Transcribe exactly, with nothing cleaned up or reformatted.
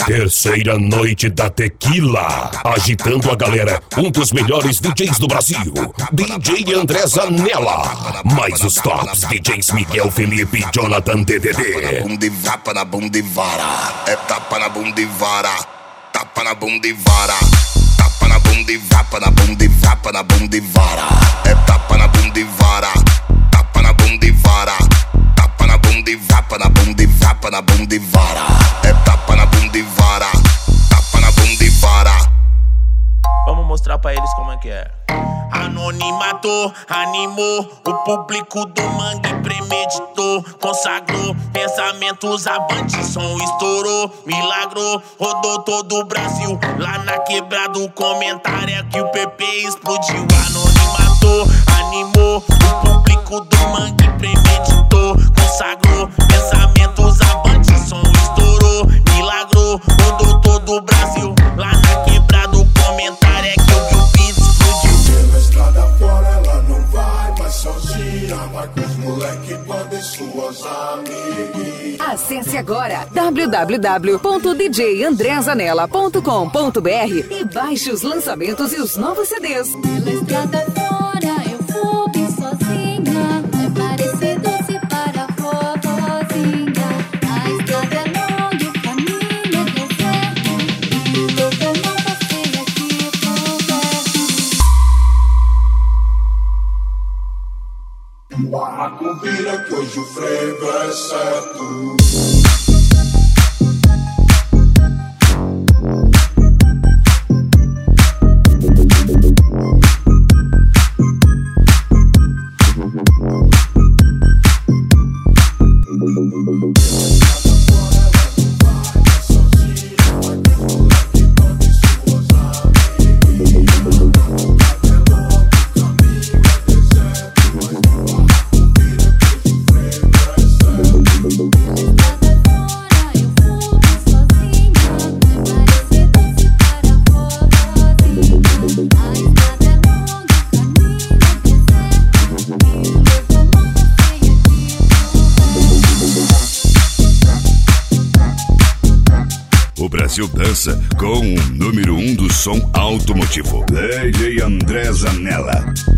Terceira noite da tequila. Agitando a galera, um dos melhores D Js do Brasil, D J André Zanella. Mais os tops D Js Miguel Felipe e Jonathan D D D. Bunda e vapa na bunda e vara. É tapa na bunda e vara. Tapa na bunda e vara. Tapa na bunda e vapa na bunda e vapa na bunda e vara. É tapa na bunda e vara. Tapa na bunda e vara. Tapa na bunda e vapa na bunda e vapa na bunda e vara. É tapa na bunda e vara. Tapa na bunda e vara. Vamos mostrar pra eles como é que é. Anonimato animou o público do mangue, premeditou, consagrou pensamentos avantes, som estourou, milagro, rodou todo o Brasil. Lá na quebrada o comentário é que o P P explodiu. Anonimato animou o público do mangue, premeditou, consagrou pensamentos avantes, som estourou, milagro, rodou todo o Brasil. Lá na quebrada o comentário é que o que o beat explodiu. Pela estrada fora ela não vai mais sozinha, vai com os moleque, banda e suas amigas. Acesse agora w w w ponto d j andré zanella ponto com ponto b r e baixe os lançamentos e os novos C Ds. Pela estrada fora eu vou bem sozinha, é parecido se para a vovozinha. A estrada é longa e o caminho é deserto, e eu não passei aqui por perto. Macumbeira que hoje o frevo é certo. O Brasil dança com o número um do som automotivo, D J André Zanella.